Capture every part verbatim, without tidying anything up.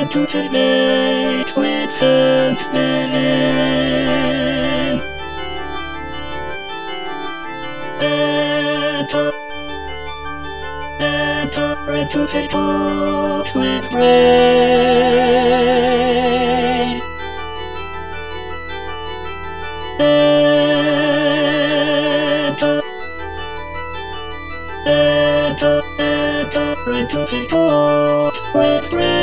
to his mate with thanksgiving. Enter, enter into his courts with praise. Enter, enter, enter into his courts with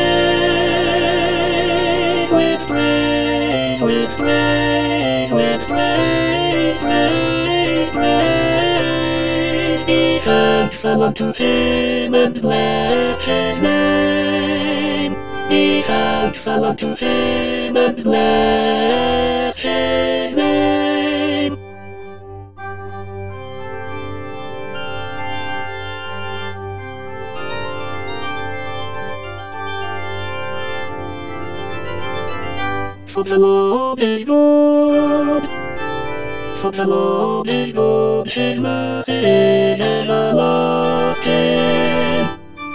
praise, with praise, with praise, with praise, praise, praise. Be thankful unto him and bless his name. Be thankful unto him and bless his name. For the Lord is good, for the Lord is good, his mercy is everlasting.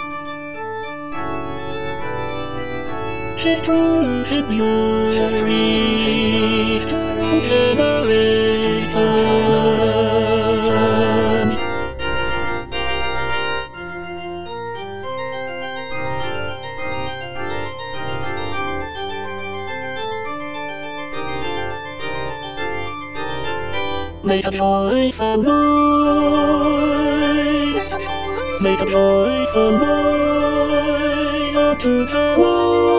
His truth endures to generations. Make a joyful noise, make a joyful noise unto the Lord.